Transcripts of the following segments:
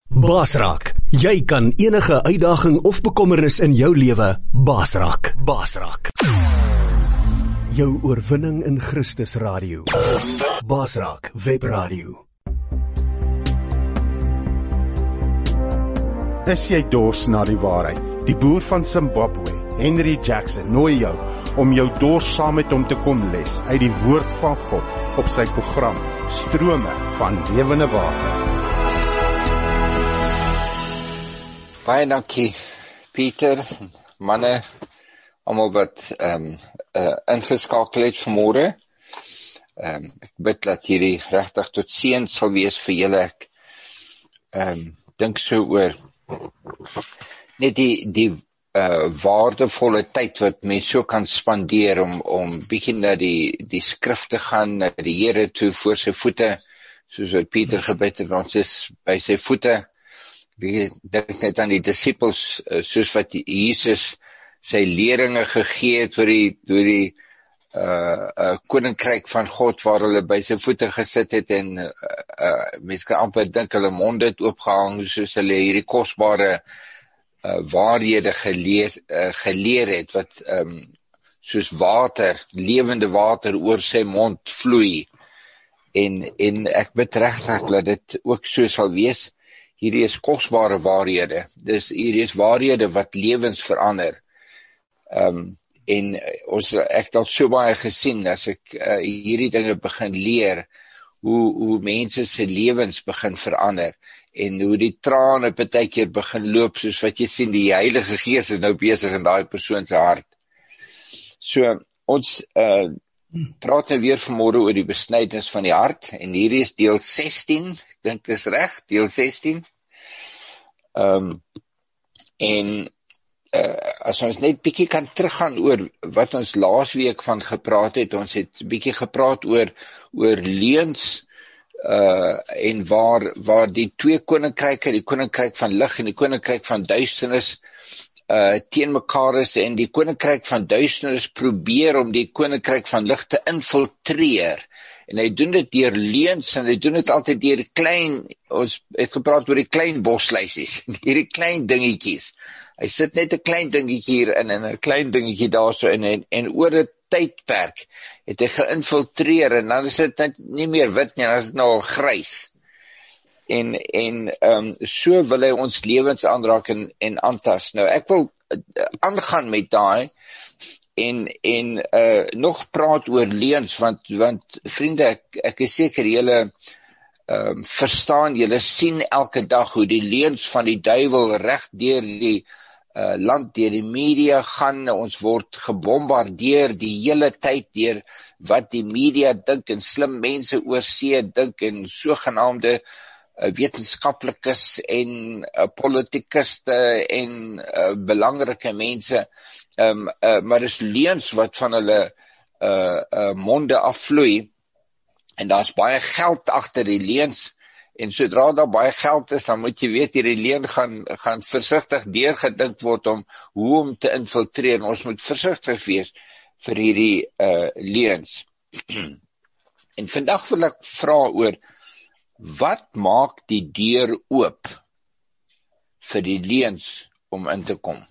Baasraak. Jy kan enige uitdaging of bekommernis in jou lewe baasraak. Baasraak. Jou oorwinning in Christus Radio. Baasraak Webradio. Is jy dors na die waarheid? Die boer van Zimbabwe, Henry Jackson, nooi jou om jou dors saam met hom te kom les uit die woord van God op sy program Strome van Lewende Water. Baie dankie, Pieter, manne, almal wat ingeskakel het vanmôre. Ek bid dat hierdie regtig tot seën sal wees vir julle. Ek dink so oor net die waardevolle tyd wat mens so kan spandeer om bietjie na die skrif te gaan, na die Here toe voor sy voete, soos wat Pieter gebid het, ons is by sy voete. Ek dink net aan die disippels, soos wat Jesus sy leringe gegee het oor die koninkryk van God, waar hulle by sy voete gesit het en mens kan amper dink hulle monde het oopgehang, soos hulle hierdie kosbare waarhede geleer het, wat soos water, lewende water oor sy mond vloei. En ek bid regtig dat dit ook so sal wees. Hierdie is kosbare waarhede. Hierdie is waarhede wat lewens verander. En ek het al so baie gesien, as ek hierdie dinge begin leer, hoe mense se lewens begin verander, en hoe die trane partykeer begin loop, soos wat jy sien, die Heilige Gees is nou besig in daai persoon se hart. So, ons praat nou weer vanmôre oor die besnydenis van die hart, en hierdie is deel 16, ek dink dis reg, deel 16. As ons net bietjie kan teruggaan oor wat ons laasweek van gepraat het, ons het bietjie gepraat oor leuns, en waar die twee koninkryke, die koninkryk van lig en die koninkryk van duisternis, teen mekaar is, en die koninkryk van duisternis probeer om die koninkryk van lig te infiltreer, en hy doen dit deur leuns, en hy doen dit altyd deur klein, ons het gepraat oor die klein bosluisies, hierdie klein dingetjies, hy sit net 'n klein dingetjie hier in, en 'n klein dingetjie daarso in, en oor 'n tydperk het hy geïnfiltreer, en dan is dit net nie meer wit nie, dan is dit nou al grys. En so wil hy ons lewens aanraak en aantas. Nou, ek wil aangaan met daai en nog praat oor leuns, want vriende, ek is seker julle verstaan, julle sien elke dag hoe die leuns van die duiwel reg deur die land, deur die media gaan. Ons word gebombardeer die hele tyd deur wat die media dink, en slim mense oor see dink, en sogenaamde wetenskaplikes en politikuste en belangrike mense, maar is leuns wat van hulle monde afvloei, en daar's baie geld agter die leuns, en sodra daar baie geld is, dan moet jy weet, hierdie leuen gaan versigtig deurgedink word hoe om te infiltreer. Ons moet versigtig wees vir hierdie leuns. En vandag wil ek vra oor, wat maak die deur oop vir die leuns om in te kom?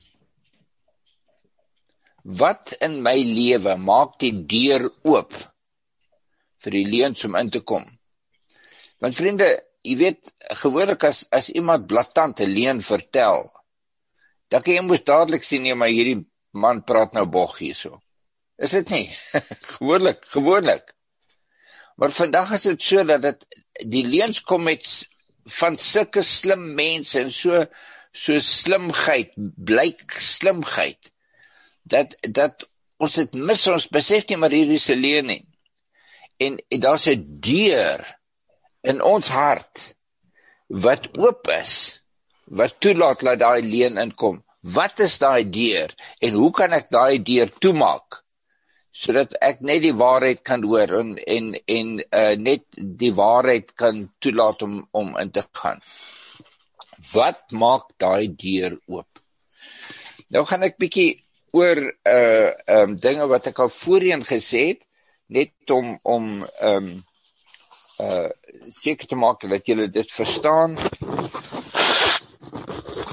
Wat in my lewe maak die deur oop vir die leuns om in te kom? Want vriende, jy weet, gewoonlik as iemand blaatant 'n leuen vertel, dan kan jy mos dadelik sien, nee, maar hierdie man praat nou bog hierso. Is dit nie? Gewoonlik. Maar vandag is dit so dat die leuns kom van sulke slim mense, en so slimheid, blyk slimheid, dat ons het mis, ons besef nie maar hierdie se leuen nie. En daar's 'n deur in ons hart wat oop is, wat toelaat dat daai leuen inkom. Wat is daai deur, en hoe kan ek daai deur toemaak, sodat ek net die waarheid kan hoor, en net die waarheid kan toelaat om in te gaan? Wat maak daai deur oop? Nou gaan ek bietjie oor dinge wat ek al voorheen gesê het, net om seker te maak dat julle dit verstaan.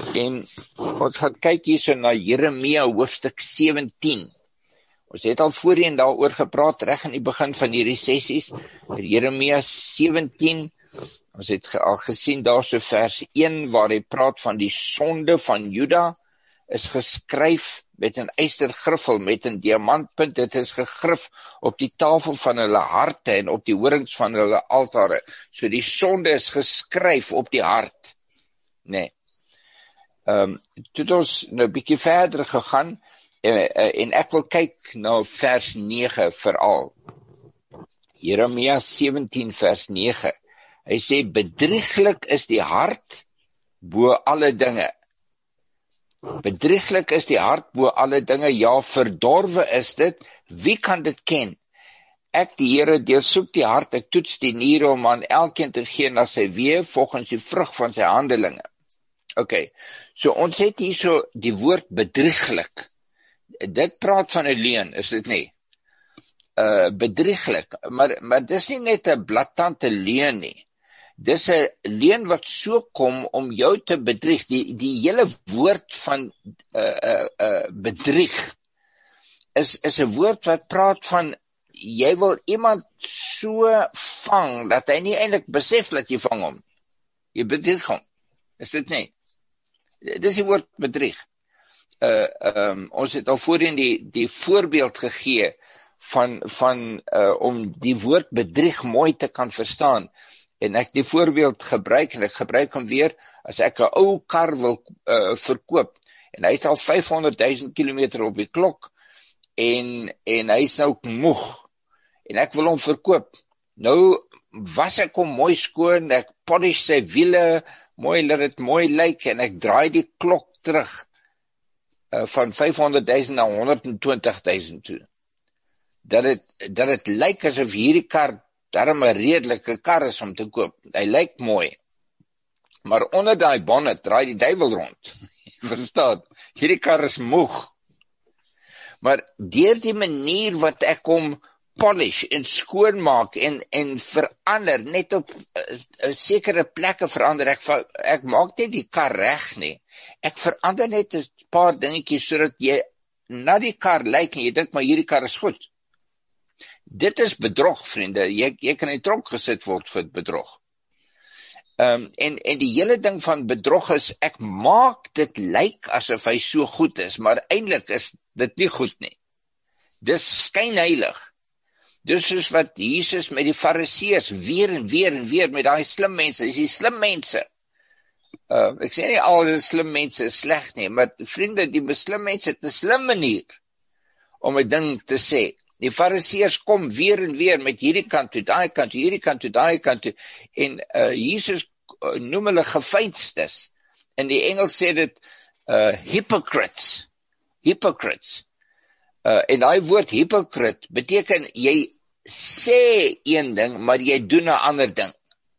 En ons gaan kyk hierso na Jeremia hoofstuk 17. Ons het al voorheen daaroor gepraat, reg in die begin van hierdie sessies, Jeremia 17, ons het al gesien daar so vers 1, waar hy praat van die sonde van Juda, is geskryf met 'n ystergriffel, met 'n diamantpunt, dit is gegrif op die tafel van hulle harte en op die horings van hulle altare. So die sonde is geskryf op die hart. Nee. Toe het ons nou 'n bietjie verder gegaan, en ek wil kyk na vers 9 veral. Jeremia 17 vers 9. Hy sê, bedrieglik is die hart bo alle dinge. Bedrieglik is die hart bo alle dinge, ja, verdorwe is dit, wie kan dit ken? Ek, die Here, deursoek die hart, ek toets die niere om aan elkeen te gee na sy weë, volgens die vrug van sy handelinge. Okay, so ons het hier so die woord bedrieglik. Dit praat van 'n leuen, is dit nie? Bedrieglik, maar dis nie net 'n blaatante leuen nie. Dis 'n leuen wat so kom om jou te bedrieg. Die hele woord van bedrieg is 'n woord wat praat van jy wil iemand so vang dat hy nie eintlik besef dat jy vang hom. Jy bedrieg hom. Is dit nie? Dis die woord bedrieg. Ons het al voorheen die voorbeeld gegee van om die woord bedrieg mooi te kan verstaan. En ek die voorbeeld gebruik, en ek gebruik hom weer, as ek 'n ou kar wil verkoop, en hy het al 500.000 kilometer op die klok, en hy is nou moeg, en ek wil hom verkoop. Nou was ek hom mooi skoon, ek polish sy wiele, mooi, laat dit mooi lyk, en ek draai die klok terug, van 500.000 na 120.000 toe. Dat het lyk asof hierdie kar daarom 'n redelike kar is om te koop. Hy lyk mooi. Maar onder daai bonnet draai die duiwel rond. Jy verstaan? Hierdie kar is moeg. Maar deur die manier wat ek hom polish en skoonmaak en verander, net op sekere plekke verander, ek maak net die kar reg nie. Ek verander net 'n paar dingetjies sodat jy na die kar lyk en jy dink maar hierdie kar is goed. Dit is bedrog, vriende. Jy kan in die tronk gesit word vir bedrog. En die hele ding van bedrog is, ek maak dit lyk asof hy so goed is, maar eintlik is dit nie goed nie. Dis skynheilig. Dis soos wat Jesus met die fariseërs weer en weer met daai slim mense, dis die slim mense. Ek sê nie al die slim mense is sleg nie, maar vriende, die slim mense het 'n slim manier om 'n ding te sê. Die fariseërs kom weer en weer met hierdie kant toe, daai kant toe, hierdie kant toe, daai kant toe, en Jesus noem hulle gefeinstes. In die Engels sê dit hypocrites. En daai woord hypocrite beteken jy sê een ding, maar jy doen 'n ander ding.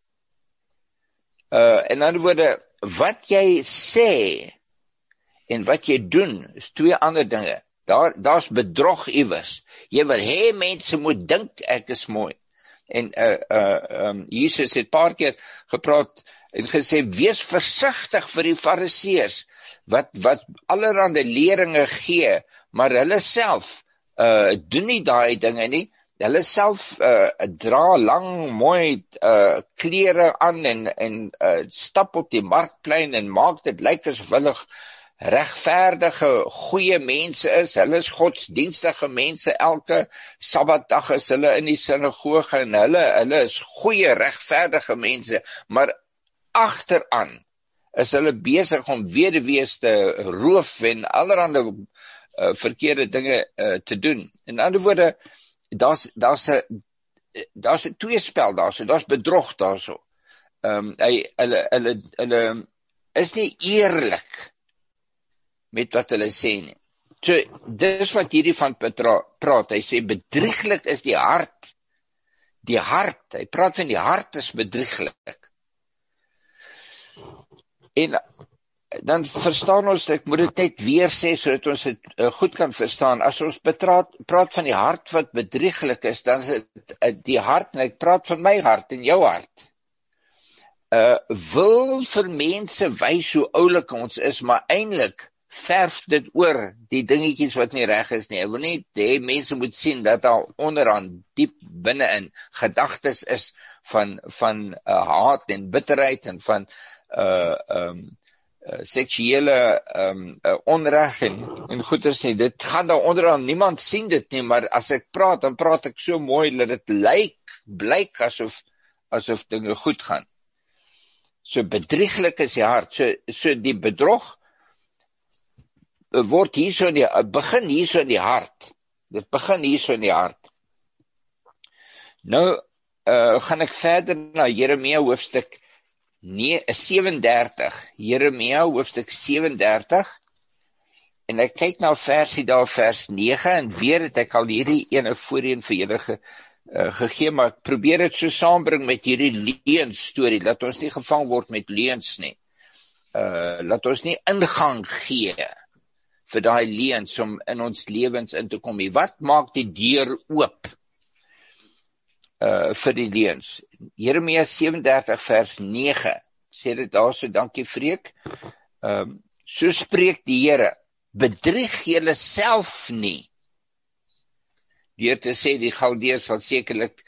In ander woorde, wat jy sê en wat jy doen is twee ander dinge. Daar's bedrog iewers. Jy wil hê mense moet dink ek is mooi. En Jesus het 'n paar keer gepraat en gesê, wees versigtig vir die fariseërs wat allerhande leringe gee, maar hulle self doen nie daai dinge nie. Hulle self dra lang, mooi klere aan en stap op die markplein en maak dit lyk asof hulle regverdige, goeie mense is. Hulle is godsdienstige mense. Elke Sabbatdag is hulle in die sinagoge en hulle is goeie, regverdige mense. Maar agteraan is hulle besig om weduwees te roof en allerhande verkeerde dinge te doen. In ander woorde, daar's 'n tweespel daar's bedrog daarso. Hulle is nie eerlik met wat hulle sê nie. So, dis wat hierdie van praat. Hy sê, bedrieglik is die hart. Die hart, hy praat van die hart is bedrieglik. En dan verstaan ons, ek moet dit net weer sê, sodat ons dit goed kan verstaan. As ons praat van die hart wat bedrieglik is, dan is dit die hart, en ek praat van my hart en jou hart. wil vir mense wys hoe oulik ons is, maar eintlik verf dit oor die dingetjies wat nie reg is nie. Hy wil nie hê mense moet sien dat daar onderaan diep binne-in gedagtes is van haat en bitterheid en van seksuele onreg en goeders nie. Dit gaan daar onderaan, niemand sien dit nie, maar as ek praat, dan praat ek so mooi dat dit blyk asof dinge goed gaan. So bedrieglik is die hart, so die bedrog word begin hierso in die hart. Dit begin hierso in die hart. Nou gaan ek verder na Jeremia hoofstuk 37, Jeremia hoofstuk 37, en ek kyk na versie daar, vers 9, en weer het ek al hierdie ene voorheen vir julle gegee, maar ek probeer dit so saambring met hierdie leuns storie, dat ons nie gevang word met leuns nie. Laat ons nie ingang gee vir daai leuns om in ons lewens in te kom nie. Wat maak die deur oop vir die leuns? Jeremia 37 vers 9 sê dit daar so, dankie Freek. So spreek die Here, bedrieg julle self nie. Deur te sê die Galdeërs sal sekerlik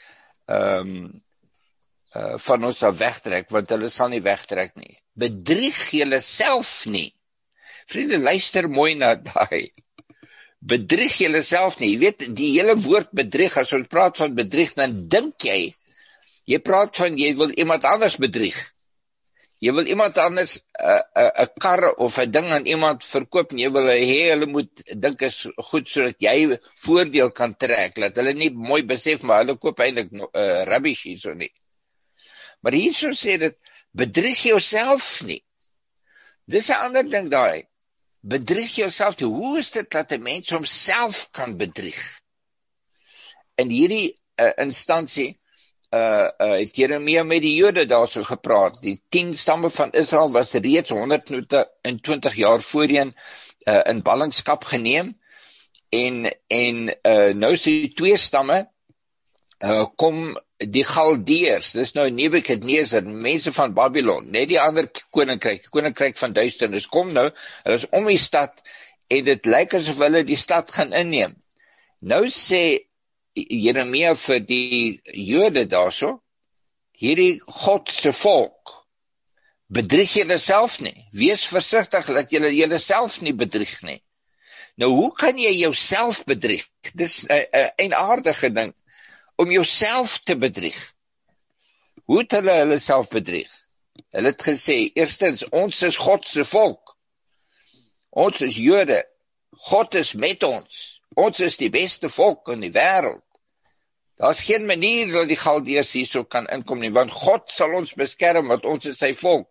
van ons af wegtrek, want hulle sal nie wegtrek nie. Bedrieg julle self nie. Vriende, luister mooi na daai. Bedrieg julle self nie. Jy weet, die hele woord bedrieg, as ons praat van bedrieg, dan dink jy praat van, jy wil iemand anders bedrieg. Jy wil iemand anders 'n kar of 'n ding aan iemand verkoop, en jy wil hê hulle moet dink is goed, sodat jy voordeel kan trek, dat hulle nie mooi besef, maar hulle koop eintlik rubbish hierso nie. Maar hierso sê dit, bedrieg jouself nie. Dis 'n ander ding daai. Bedrieg jouself nie. Hoe is dit dat 'n mens homself kan bedrieg? In hierdie instansie het Jeremia met die Jode daarso gepraat. Die 10 stamme van Israel was reeds 120 jaar voorheen in ballingskap geneem, en nou is die 2 stamme kom die Galdeërs, dis nou Nebukadneser, mense van Babylon, net die ander koninkryk van duisternis, kom nou, hulle is om die stad, en dit lyk asof hulle die stad gaan inneem. Nou sê Jeremia vir die Jode daarso, hierdie Godse volk, bedrieg julle self nie, wees versigtig dat julle julleself nie bedrieg nie. Nou hoe kan jy jouself bedrieg? Dis 'n aardige ding, om jouself te bedrieg. Hoe het hulle self bedrieg? Hulle het gesê, eerstens, ons is Godse volk, ons is Jode, God is met ons is die beste volk in die wêreld. Daar is geen manier dat die Galdeërs hierso kan inkom nie, want God sal ons beskerm, want ons is sy volk.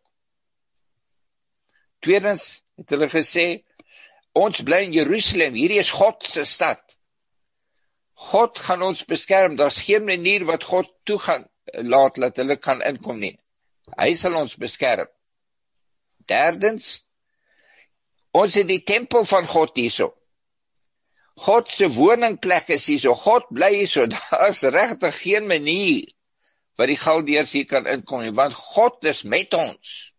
Tweedens het hulle gesê, ons bly in Jerusalem, hierdie is God se stad. God gaan ons beskerm, daar is geen manier wat God toe gaan laat dat hulle kan inkom nie. Hy sal ons beskerm. Derdens, ons het die tempel van God hierso. God se woningplek is hierso, God bly hierso, daar is regtig geen manier wat die Galdeërs hier kan inkom nie, want God is met ons.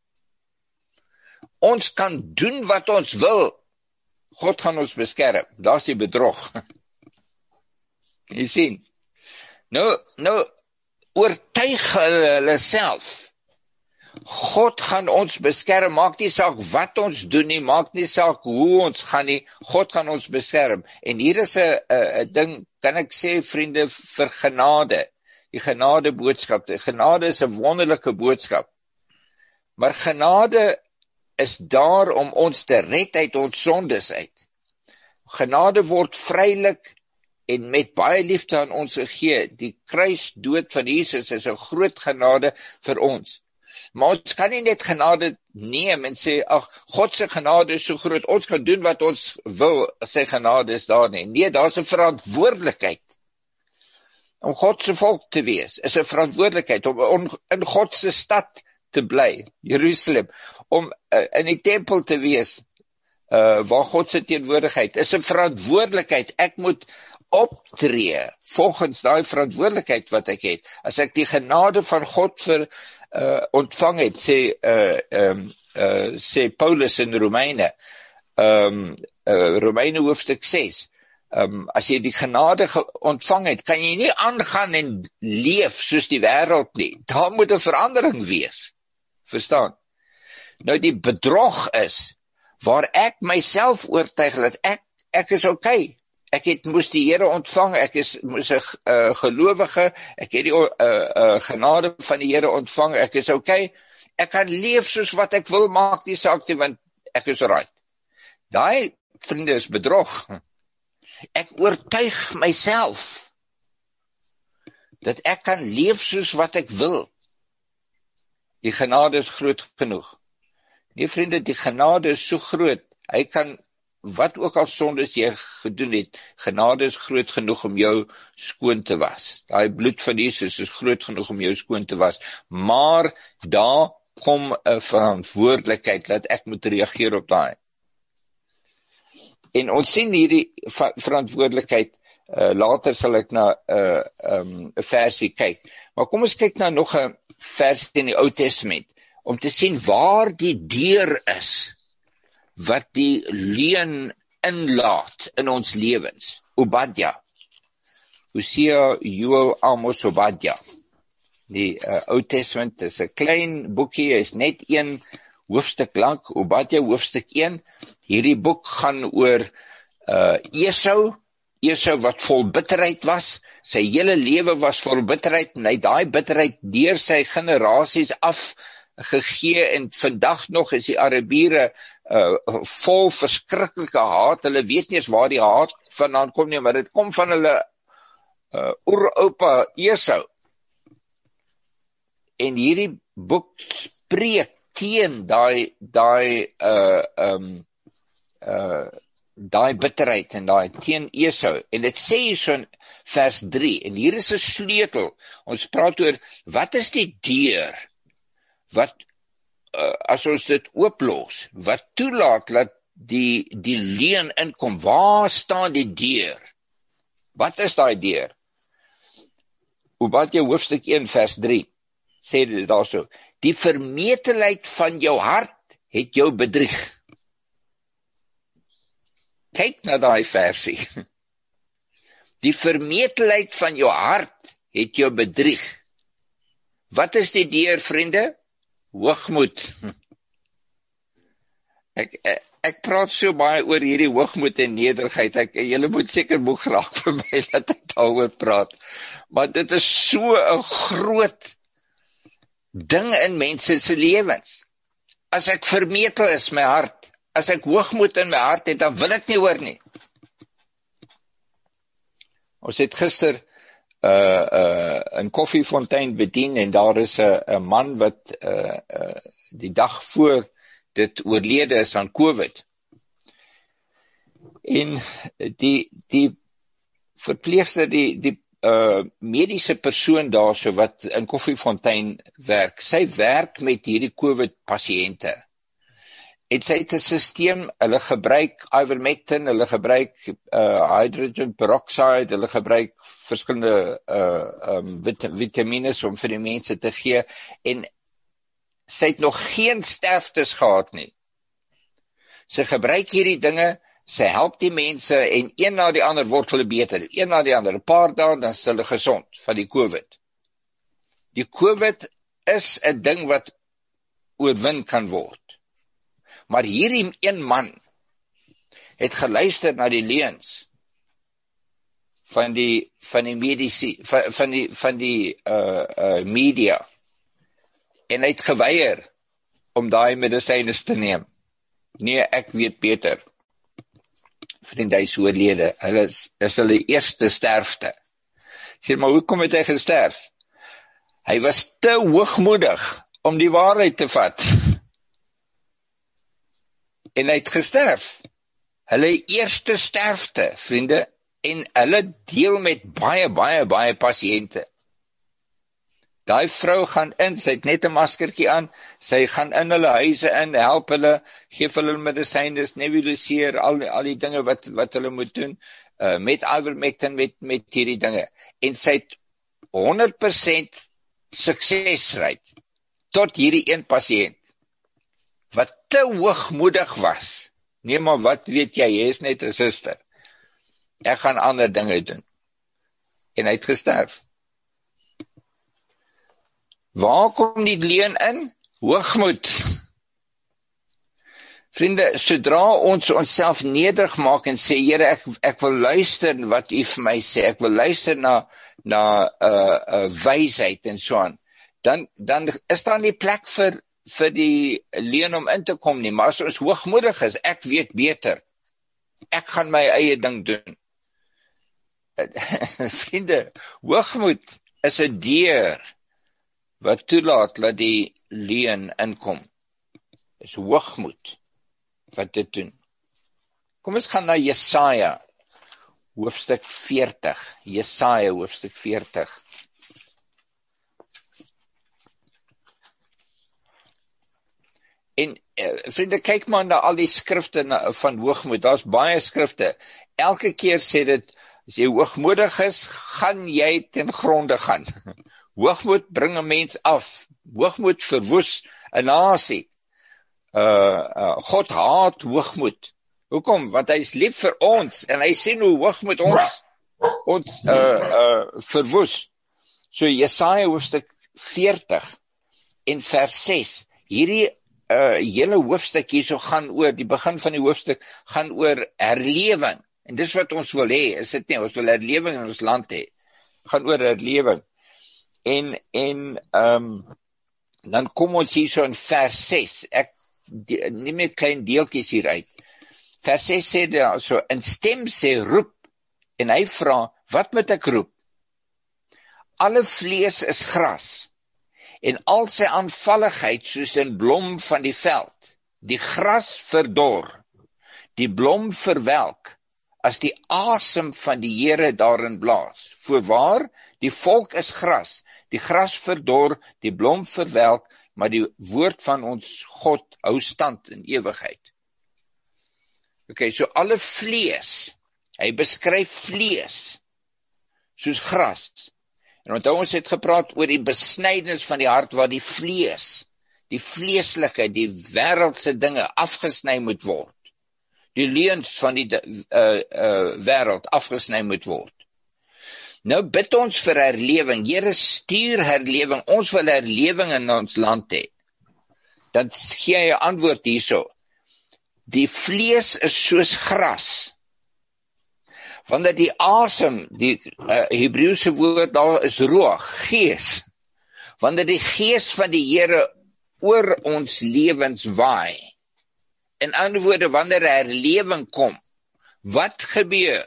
Ons kan doen wat ons wil, God gaan ons beskerm, daar is die bedrog. Jy sien, nou oortuig hulle self, God gaan ons beskerm, maak nie saak wat ons doen nie, maak nie saak hoe ons gaan nie, God gaan ons beskerm. En hier is 'n ding, kan ek sê, vriende, vir genade, die genade boodskap. Die genade is 'n wonderlike boodskap, maar genade is daar om ons te red uit ons sondes uit. Genade word vrylik en met baie liefde aan ons gegee. Die kruisdood van Jesus is 'n groot genade vir ons. Maar ons kan nie net genade neem en sê, ag, God se genade is so groot, ons kan doen wat ons wil, sy genade is daar nie. Nee, daar is 'n verantwoordelikheid. Om God se volk te wees, is 'n verantwoordelikheid, om in God se stad te bly, Jerusalem, om in die tempel te wees, waar God se teenwoordigheid, is 'n verantwoordelikheid. Ek moet optree volgens daai verantwoordelikheid wat ek het. As ek die genade van God ontvang het, sê Paulus in Romeine, Romeine hoofstuk 6, as jy die genade ontvang het, kan jy nie aangaan en leef soos die wêreld nie. Daar moet 'n verandering wees. Verstaan? Nou die bedrog is, waar ek myself oortuig dat ek is okay. Ek moes die Here ontvang, moes 'n gelowige, ek het die genade van die Here ontvang, ek is okay. Ek kan leef soos wat ek wil, maak nie saak nie, want ek is right. Daai, vriende, is bedrog. Ek oortuig myself dat ek kan leef soos wat ek wil. Die genade is groot genoeg. Nee, vriende, die genade is so groot, hy kan, wat ook al sondes jy gedoen het, genade is groot genoeg om jou skoon te was. Daai bloed van Jesus is groot genoeg om jou skoon te was. Maar daar kom 'n verantwoordelikheid dat ek moet reageer op daai. En ons sien hierdie verantwoordelikheid, later sal ek na 'n versie kyk. Maar kom ons kyk na nog 'n versie in die Ou Testament, om te sien waar die deur is, wat die leuen inlaat in ons lewens. Obadja, Hosea, Joel, Amos, Obadja. Die Ou Testament is 'n klein boekie, is net 1 hoofstuk lank, Obadja hoofstuk 1. Hierdie boek gaan oor Esau wat vol bitterheid was, sy hele lewe was vol bitterheid, en hy daai bitterheid deur sy generasies afgegee, en vandag nog is die Arabiere vol verskriklike haat. Hulle weet nie eens waar die haat vandaan kom nie, maar dit kom van hulle oeroupa Esau. En hierdie boek spreek teen daai bitterheid en daai teen Esau. En dit sê hier so in vers 3, en hier is 'n sleutel. Ons praat oor, wat is die deur wat as ons dit ooplos, wat toelaat dat die leuen inkom? Waar staan die deur? Wat is daai deur? Obadja hoofstuk 1 vers 3 sê dit daarso: die vermetelheid van jou hart het jou bedrieg. Kyk na daai versie. Die vermetelheid van jou hart het jou bedrieg. Wat is die deur, vriende? Hoogmoed. Ek praat so baie oor hierdie hoogmoed en nederigheid. Julle moet seker moeg raak vir my dat ek daaroor praat. Maar dit is so 'n groot ding in mense se lewens. As ek vermetel is my hart, as ek hoogmoed in my hart het, dan wil ek nie hoor nie. Ons het gister in Koffiefontein bedien, en daar is 'n man wat die dag voor dit oorlede is aan COVID. En die verpleegster, die mediese persoon daarso wat in Koffiefontein werk, sy werk met hierdie COVID-pasiënte. En sy het 'n stelsel, hulle gebruik ivermectin, hulle gebruik hydrogen peroxide, hulle gebruik verskillende vitamine om vir die mense te gee, en sy het nog geen sterftes gehad nie. Sy gebruik hierdie dinge, sy help die mense, en een na die ander word hulle beter, een na die ander, 'n paar dae, dan is hulle gesond van die COVID. Die COVID is 'n ding wat oorwin kan word. Maar hierdie een man het geluister na die leuns van die media, en hy het geweier om daai medisyne te neem. Nee, ek weet beter. Vriende, hy is oorlede. Hulle is hulle eerste sterfte. Sê, maar hoekom het hy gesterf? Hy was te hoogmoedig om die waarheid te vat. En hy het gesterf. Hulle eerste sterfte, vriende, en hulle deel met baie pasiënte. Daai vrou gaan in, sy het net 'n maskertjie aan, sy gaan in hulle huise in, help hulle, geef hulle medisyne, nebuliseer, al die dinge wat hulle moet doen, met ivermectin, met hierdie dinge. En sy het 100% suksesryd. tot hierdie een pasiënt, wat te hoogmoedig was. Nee, maar wat weet jy is net 'n suster. Ek gaan ander dinge doen. En hy het gesterf. Waar kom die leuen in? Hoogmoed. Vriende, sodra ons onsself nederig maak en sê, Here, ek wil luister wat U vir my sê, ek wil luister na wysheid en so aan, dan is daar nie plek vir die leuen om in te kom nie, maar as ons hoogmoedig is, ek weet beter, ek gaan my eie ding doen. Vriende, hoogmoed is 'n deur wat toelaat dat die leuen inkom. Is hoogmoed wat dit doen. Kom ons gaan na Jesaja, hoofstuk 40. Jesaja, hoofstuk 40. En vriende, kyk maar na al die skrifte van hoogmoed. Daar's baie skrifte. Elke keer sê dit, as jy hoogmoedig is, gaan jy ten gronde gaan. Hoogmoed bring 'n mens af. Hoogmoed verwoes 'n nasie. God haat hoogmoed. Hoekom? Want hy is lief vir ons en hy sien hoe hoogmoed ons verwoes. So Jesaja hoofstuk 40 en vers 6. Hierdie hele hoofstuk hierso gaan oor, die begin van die hoofstuk gaan oor herlewing. En dis wat ons wil hê, is dit nie? Ons wil herlewing in ons land hê. Gaan oor herlewing. En dan kom ons hierso in vers 6. Ek neem net klein deeltjies hieruit. Vers 6 sê daar so, 'n stem sê roep, en hy vra, wat moet ek roep? Alle vlees is gras, en al sy aanvalligheid soos 'n blom van die veld. Die gras verdor, die blom verwelk, as die asem van die Here daarin blaas. Voorwaar, die volk is gras, die gras verdor, die blom verwelk, maar die woord van ons God hou stand in ewigheid. Okay, so alle vlees, hy beskryf vlees, soos gras. En onthou ons het gepraat oor die besnydenis van die hart, waar die vlees, die vleeslike, die wêreldse dinge afgesny moet word. Die leuns van die wêreld afgesny moet word. Nou bid ons vir herlewing. Here, stuur herlewing. Ons wil herlewing in ons land hê. Dan gee hy 'n antwoord hierso. Die vlees is soos gras. Wanneer die asem, die Hebreëse woord daar is ruach, gees. Wanneer die gees van die Here oor ons lewens waai. In ander woorde, wanneer herlewing kom, wat gebeur?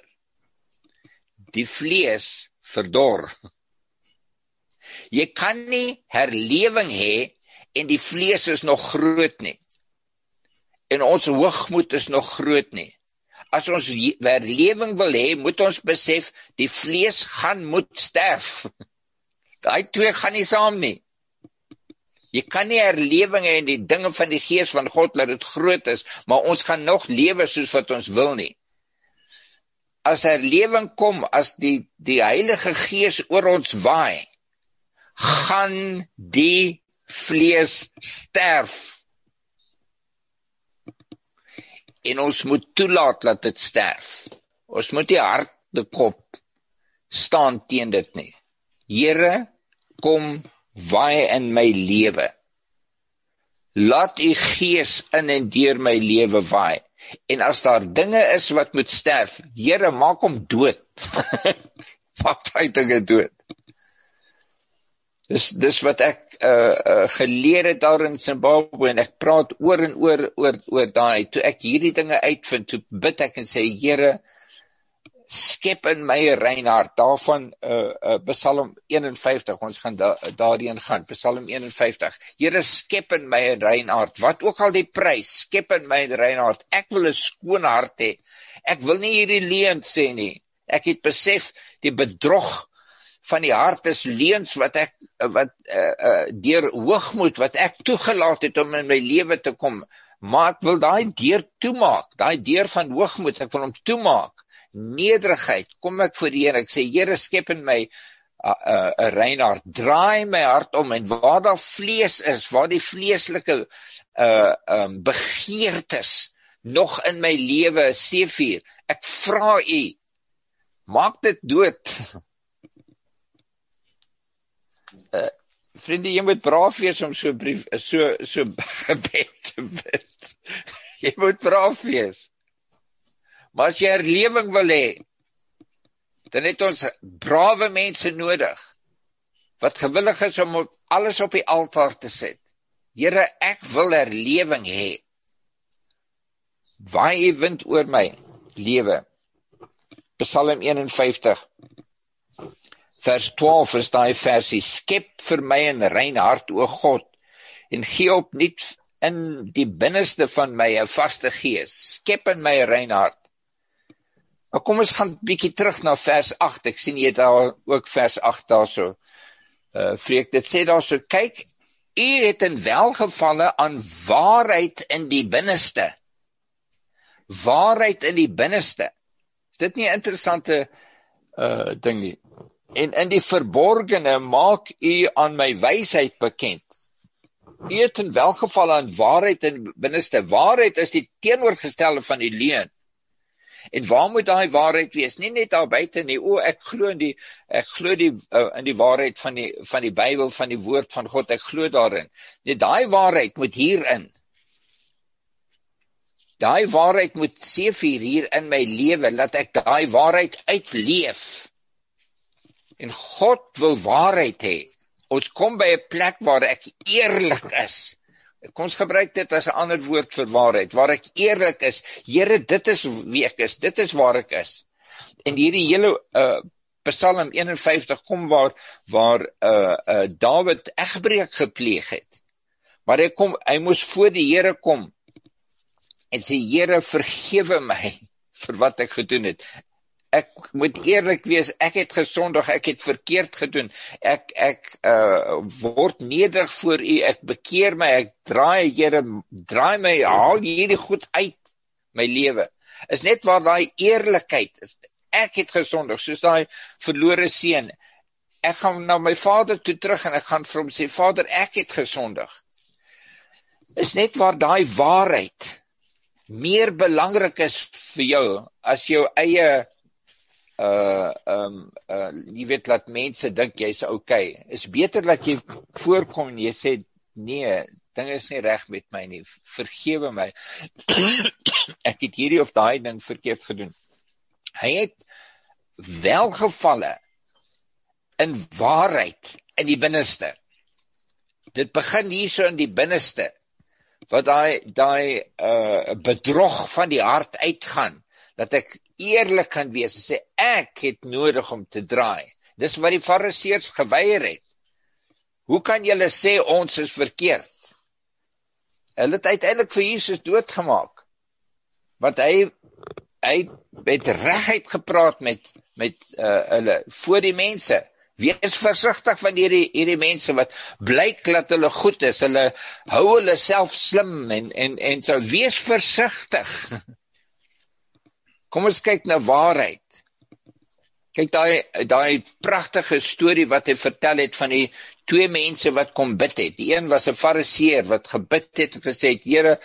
Die vlees verdor. Jy kan nie herlewing hê en die vlees is nog groot nie. En ons hoogmoed is nog groot nie. As ons herlewing wil hê, moet ons besef, die vlees moet sterf. Daai twee gaan nie saam nie. Jy kan nie herlewing hê en die dinge van die gees van God, laat dit groot is, maar ons gaan nog lewe soos wat ons wil nie. As herlewing kom, as die Heilige Gees oor ons waai, gaan die vlees sterf. En ons moet toelaat dat dit sterf. Ons moet nie hardekop staan teen dit nie. Here, kom waai in my lewe. Laat u gees in en deur my lewe waai. En as daar dinge is wat moet sterf, Here, maak hom dood. Maak daai dinge dood. Dis wat ek geleer het daar in Zimbabwe, en ek praat oor en oor daai. Toe ek hierdie dinge uitvind, toe bid ek en sê, Here, skep in my 'n rein hart. Daarvan Psalm 51, ons gaan daarheen gaan, Psalm 51. Here, skep in my 'n rein hart, wat ook al die prys, skep in my 'n rein hart. Ek wil 'n skoon hart hê. Ek wil nie hierdie leuns sê nie. Ek het besef, die bedrog van die hart is leuns wat deur hoogmoed, wat ek toegelaat het om in my lewe te kom. Maar ek wil daai deur toemaak, daai deur van hoogmoed, ek wil hom toemaak. Nederigheid, kom ek voor die Here, ek sê, Here, skep in my Reinhard, draai my hart om, en waar daar vlees is, waar die vleeslike begeertes nog in my lewe, C4, ek vra u, maak dit dood. Vriende, jy moet braaf wees om so gebed te bid. Jy moet braaf wees. Maar as jy herlewing wil hê, dan het ons brawe mense nodig, wat gewillig is om alles op die altaar te sit. Here, ek wil herlewing hê. Waai u wind oor my lewe. Psalm 51, vers 12 is daai versie, skep vir my 'n rein hart, o God, en gee opnuut in die binneste van my 'n vaste gees. Skep in my 'n rein hart. Maar kom ons gaan 'n bietjie terug na vers 8. Ek sien jy het daar ook vers 8 daarso. Vreek, dit sê daarso, kyk, u het in welgevalle aan waarheid in die binneste. Waarheid in die binneste. Is dit nie 'n interessante ding nie? En in die verborgene maak u aan my wysheid bekend. U het in welgevalle aan waarheid in die binneste. Waarheid is die teenoorgestelde van die leuen. En waar moet daai waarheid wees? Nie net daar buite nie. Ek glo in die waarheid van die Bybel, van die woord van God. Ek glo daarin. Nee, daai waarheid moet hierin. Daai waarheid moet C4 hier in my lewe, laat ek daai waarheid uitleef. En God wil waarheid hê. Ons kom by 'n plek waar ek eerlik is. Kom ons gebruik dit as 'n ander woord vir waarheid, waar ek eerlik is. Here, dit is wie ek is, dit is waar ek is. En hierdie hele Psalm 51 kom waar Dawid egbreek gepleeg het. Maar hy moes voor die Here kom en sê, Here, vergewe my vir wat ek gedoen het. Ek moet eerlik wees, ek het gesondig, ek het verkeerd gedoen. Ek word nederig voor u, ek bekeer my, ek draai my, haal hierdie goed uit my lewe. Is net waar daai eerlikheid is. Ek het gesondig, soos daai verlore seun. Ek gaan na my vader toe terug en ek gaan vir hom sê, Vader, ek het gesondig. Is net waar daai waarheid meer belangrik is vir jou as jou eie jy weet, laat mense dink jy's okay. Is beter dat jy voorkom en jy sê, nee, ding is nie reg met my nie, vergewe my. Ek het hierdie of daai ding verkeerd gedoen. Hy het welgevalle in waarheid in die binneste. Dit begin hier so in die binneste, wat daai bedrog van die hart uitgaan, dat ek eerlik kan wees en sê, ek het nodig om te draai. Dis wat die Fariseërs geweier het. Hoe kan julle sê ons is verkeerd? Hulle het uiteindelik vir Jesus doodgemaak. Want hy het reguit gepraat met hulle voor die mense. Wees versigtig van hierdie mense wat blyk dat hulle goed is. Hulle hou hulle self slim en so wees versigtig. Kom ons kyk na waarheid. Kyk daai pragtige storie wat hy vertel het van die twee mense wat kom bid het. Die een was 'n Fariseer wat gebid het en gesê het, Here,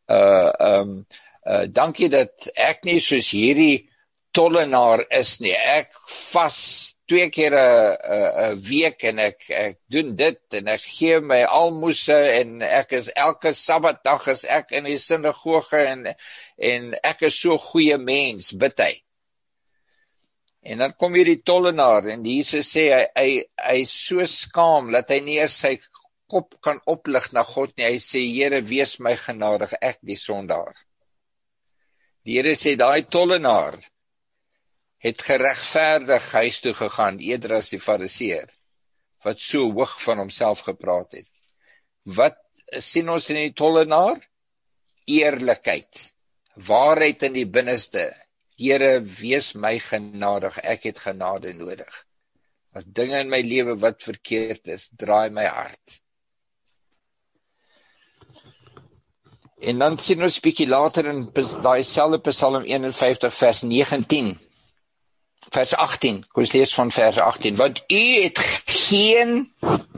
dankie dat ek nie soos hierdie tollenaar is nie. Ek vas 2 keer 'n week en ek doen dit en ek gee my almoese en ek is elke Sabbatdag is ek in die sinagoge en ek is so goeie mens, bid hy. En dan kom hierdie tollenaar en Jesus sê hy so skaam dat hy nie eens sy kop kan oplig na God nie. Hy sê, Here, wees my genadig, ek die sondaar. Die Here sê, daai tollenaar het geregverdig huis toe gegaan, eerder as die Fariseer, wat so hoog van homself gepraat het. Wat sien ons in die tollenaar? Eerlikheid, waarheid in die binneste. Here, wees my genadig, ek het genade nodig. As dinge in my lewe wat verkeerd is, draai my hart. En dan sien ons bietjie later in daai selfde Psalm 51 vers 19. vers 18, kom ons lees van vers 18, want u het geen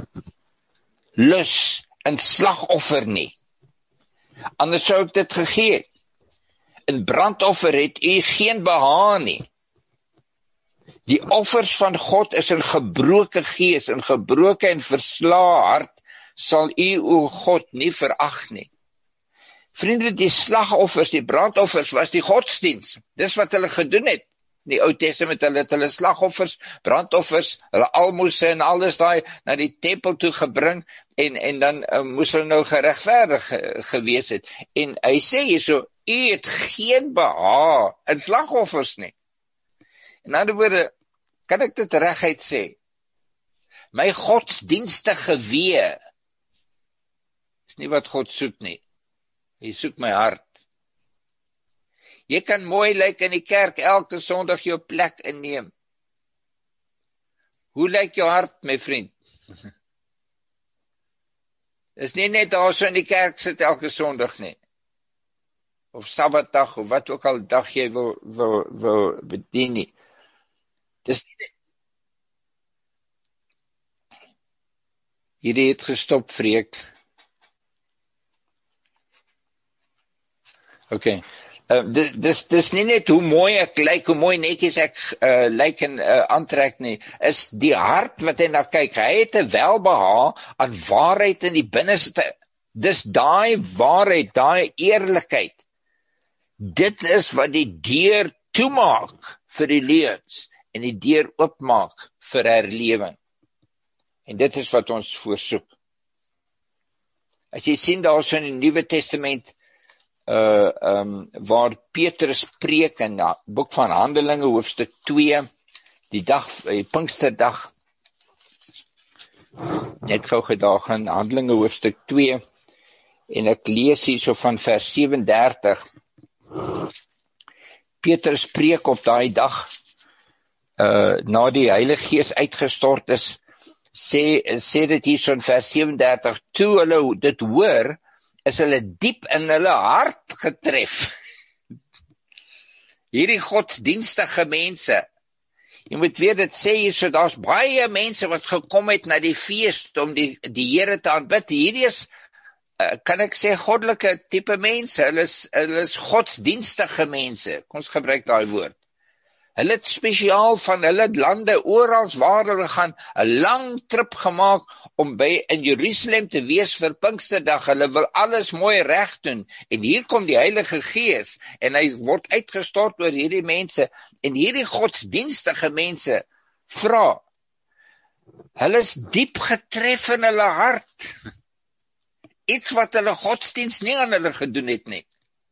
lus in slagoffer nie, anders sou ek dit gegee het. In brandoffer het u geen behaag nie. Die offers van God is in gebroke gees, in gebroke en verslae hart, sal u o God nie verag nie. Vriende, die slagoffers, die brandoffers was die godsdiens. Dis wat hulle gedoen het. In die Ou Testament, hulle het hulle slagoffers, brandoffers, hulle almose en alles daai na die tempel toe gebring, en dan moes hulle nou geregverdig gewees het. En hy sê hierso, u het geen behaag in slagoffers nie. In ander woorde, kan ek dit reguit sê, my godsdienstige wee is nie wat God soek nie. Hy soek my hart. Jy kan mooi lyk in die kerk elke Sondag jou plek inneem. Hoe lyk jou hart, my vriend? Is nie net daar so in die kerk sit elke Sondag nie. Of Sabbatdag, of wat ook al dag jy wil bedien nie. Dis nie. Hierdie het gestop, Freek. Okay. Dis nie net hoe mooi ek lyk, hoe mooi netjies ek lyk en aantrek nie, is die hart wat hy na kyk. Hy het 'n welbehaag aan waarheid in die binneste. Dis daai waarheid, daai eerlikheid. Dit is wat die deur toemaak vir die leuns en die deur oopmaak vir herlewing. En dit is wat ons voorsoek. As jy sien daar so in die Nuwe Testament, waar Petrus preek in die boek van Handelinge, hoofstuk 2, die Pinksterdag, net gou gedag in Handelinge hoofstuk 2, en ek lees hier so van vers 37, Petrus preek op daai dag, na die Heilige Gees uitgestort is, sê dit hier so in vers 37, toe hulle dit hoor, is hulle diep in hulle hart getref. Hierdie godsdienstige mense, jy moet weet, dit sê hier so, daar's baie mense wat gekom het na die feest om die Here te aanbid. Hierdie is, kan ek sê, goddelike tipe mense, hulle is godsdienstige mense, kom ons gebruik daai woord. Hulle het spesiaal van hulle lande, oral waar hulle gaan, 'n lang trip gemaak om in Jerusalem te wees vir Pinksterdag. Hulle wil alles mooi reg doen. En hier kom die Heilige Gees en hy word uitgestort oor hierdie mense. En hierdie godsdienstige mense vra, hulle is diep getref in hulle hart. Iets wat hulle godsdienst nie aan hulle gedoen het nie.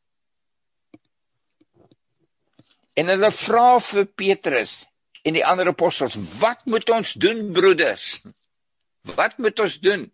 En hulle vra vir Petrus en die ander apostels, wat moet ons doen, broeders? Wat moet ons doen?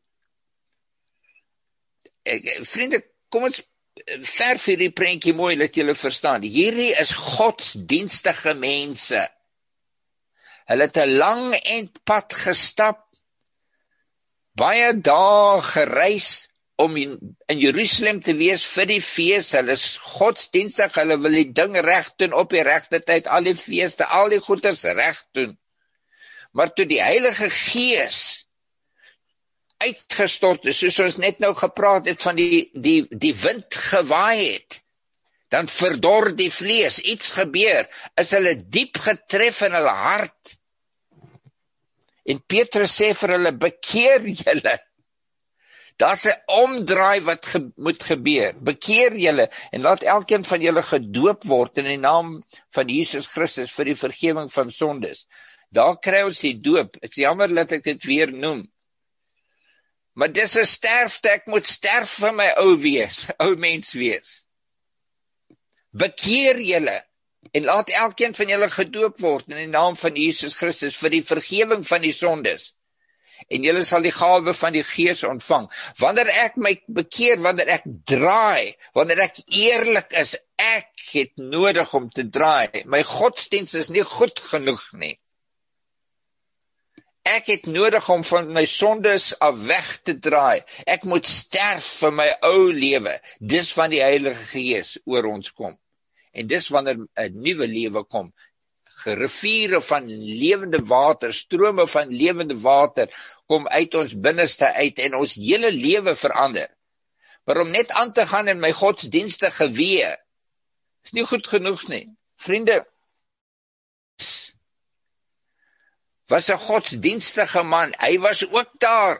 Vriende, kom ons verf hierdie prentjie mooi, dat julle verstaan. Hierdie is godsdienstige mense. Hulle het 'n lang eindpad gestap, baie dae gereis, om in Jerusalem te wees vir die fees. Hulle is godsdienstig, hulle wil die ding reg doen op die regte tyd, al die feeste, al die goeders reg doen. Maar toe die Heilige Gees uitgestort is, soos ons net nou gepraat het van die wind gewaai het, dan verdor die vlees, iets gebeur, is hulle diep getref in hulle hart. En Petrus sê vir hulle, bekeer julle. Daar's 'n omdraai wat moet gebeur. Bekeer julle en laat elkeen van julle gedoop word in die naam van Jesus Christus vir die vergifnis van sondes. Daar kry ons die doop. Ek is jammer dat ek dit weer noem. Maar dis 'n sterfte, ek moet sterf vir my ou mens wees. Bekeer julle en laat elkeen van julle gedoop word in die naam van Jesus Christus vir die vergifnis van die sondes. En julle sal die gawe van die Gees ontvang. Wanneer ek my bekeer, wanneer ek draai, wanneer ek eerlik is, ek het nodig om te draai. My godsdienst is nie goed genoeg nie. Ek het nodig om van my sondes af weg te draai. Ek moet sterf vir my ou lewe. Dis van die Heilige Gees oor ons kom. En dis wanneer 'n nuwe lewe kom. riviere van lewende water, strome van lewende water, kom uit ons binneste uit en ons hele lewe verander. Maar om net aan te gaan in my godsdienstige weë, is nie goed genoeg nie. Vriende, was 'n godsdienstige man, hy was ook daar.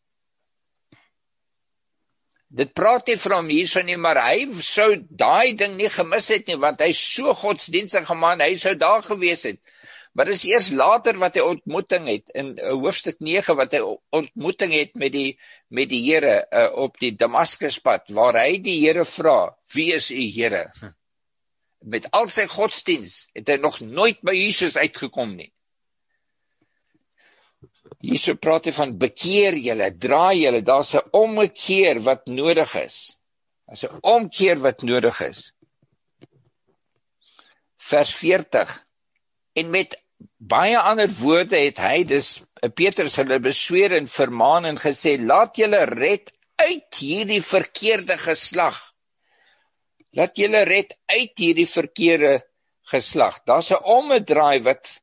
Dit praat nie van hom hierso nie, maar hy sou daai ding nie gemis het nie, want hy is so godsdienstige man, hy sou daar gewees het. Maar dis eers later wat hy ontmoeting het, in hoofstuk 9, wat hy ontmoeting het met die Here op die Damaskuspad, waar hy die Here vra, wie is u Here? Met al sy godsdiens het hy nog nooit by Jesus uitgekom nie. Hierso praat hy van bekeer julle, draai julle, daar's 'n omkeer wat nodig is. Daar's 'n omkeer wat nodig is. Vers 40. En met baie ander woorde het hy dus Petrus hulle besweer en vermaan en gesê, laat julle red uit hierdie verkeerde geslag. Laat julle red uit hierdie verkeerde geslag. Daar's 'n omdraai wat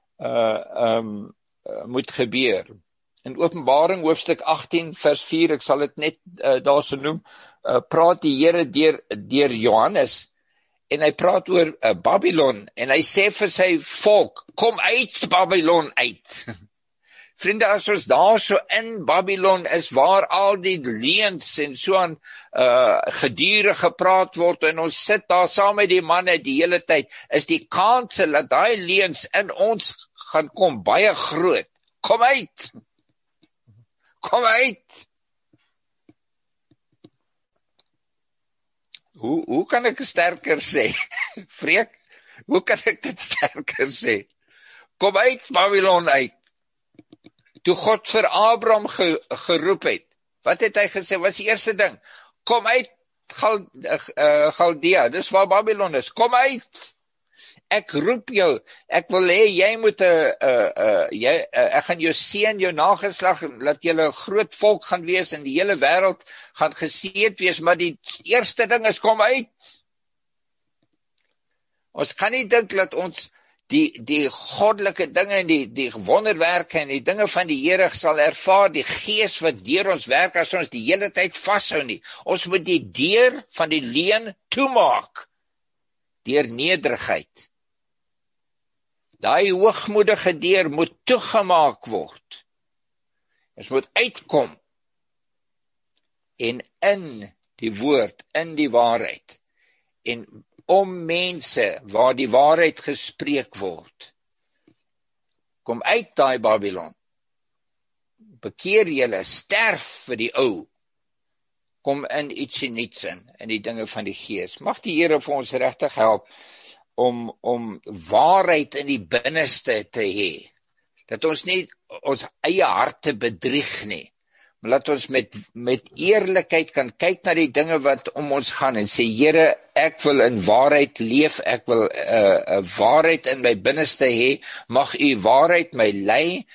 moet gebeur. In Openbaring hoofstuk 18 vers 4, ek sal dit net daarso noem, praat die Here deur Johannes, en hy praat oor Babylon, en hy sê vir sy volk, kom uit Babylon uit. Vriende, as ons daar so in Babylon is, waar al die leuns en so aan gedurende gepraat word, en ons sit daar saam met die manne die hele tyd, is die kans dat daai leuns in ons gaan kom baie groot. Kom uit! Kom uit! Hoe kan ek sterker sê? Freek, hoe kan ek dit sterker sê? Kom uit Babylon uit! Toe God vir Abraham geroep het, wat het hy gesê? Wat is die eerste ding? Kom uit Chaldea, dis waar Babylon is. Kom uit! Ek roep jou, ek wil hê jy moet ek gaan jou seën, jou nageslag, laat julle 'n groot volk gaan wees en die hele wêreld gaan geseënd wees, maar die eerste ding is kom uit. Ons kan nie dink dat ons die goddelike dinge en die wonderwerke en die dinge van die Here sal ervaar, die Gees wat deur ons werk as ons die hele tyd vashou nie. Ons moet die deur van die leuen toemaak deur nederigheid. Daai hoogmoedige deur moet toegemaak word. Ons moet uitkom en in die woord, in die waarheid, en om mense waar die waarheid gespreek word. Kom uit daai Babylon. Bekeer julle, sterf vir die ou. Kom in ietsie niets in die dinge van die Gees. Mag die Here vir ons regtig help om waarheid in die binneste te hê. Dat ons nie ons eie harte bedrieg nie, maar dat ons met eerlikheid kan kyk na die dinge wat om ons gaan en sê, Here, ek wil in waarheid leef, ek wil waarheid in my binneste hê, mag u waarheid my lei,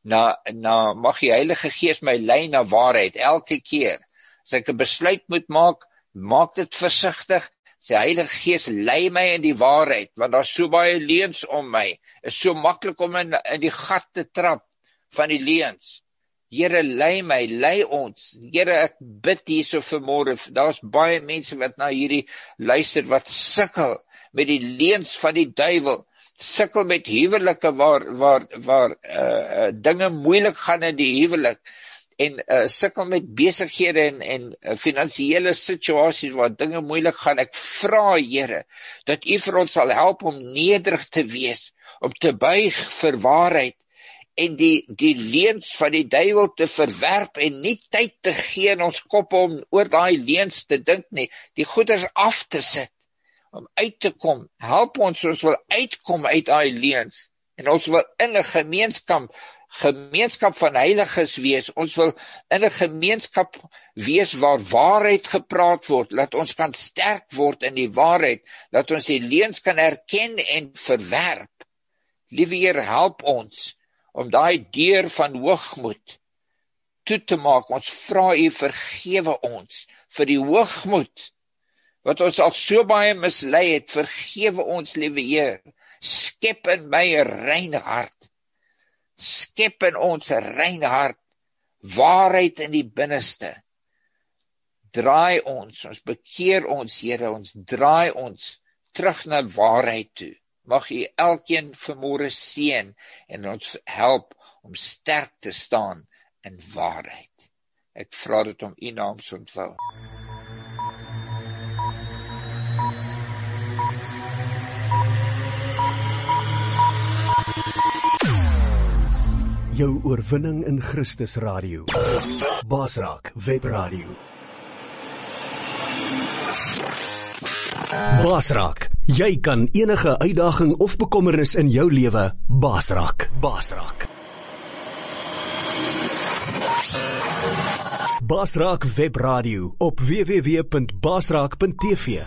mag die Heilige Gees my lei na waarheid, elke keer. As ek 'n besluit moet maak dit versigtig, sê Heilige Gees lei my in die waarheid, want daar's so baie leuns om my, is so maklik om in die gat te trap van die leuns. Here, lei my, lei ons. Here, ek bid hierso vanmôre, daar's baie mense wat na hierdie luister, wat sukkel met die leuns van die duiwel, sukkel met huwelike waar dinge moeilik gaan in die huwelik, en sukkel met besighede en finansiële situasies waar dinge moeilik gaan. Ek vra, Here, dat u vir ons sal help om nederig te wees, om te buig vir waarheid, en die leuns van die duiwel te verwerp, en nie tyd te gee in ons koppe om oor daai leuns te dink nie, die goeders af te sit, om uit te kom. Help ons wil uitkom uit daai leuns, en ons wil in 'n gemeenskap van heiliges wees. Ons wil in 'n gemeenskap wees waar waarheid gepraat word, laat ons kan sterk word in die waarheid, laat ons die leuns kan erken en verwerp. Liewe Heer, help ons om daai deur van hoogmoed toe te maak. Ons vra u, vergewe ons vir die hoogmoed wat ons al so baie mislei het. Vergewe ons, liewe Heer, skep in my 'n rein hart. Skep in ons 'n rein hart, waarheid in die binneste. Draai ons bekeer ons, Here, ons draai ons terug na waarheid toe. Mag U elkeen vanmôre seën en ons help om sterk te staan in waarheid. Ek vra dit om U naam se ontwil. Jou oorwinning in Christus Radio. Basraak Webradio. Basraak, jy kan enige uitdaging of bekommernis in jou lewe basraak. Basraak. Basraak Webradio op www.basraak.tv.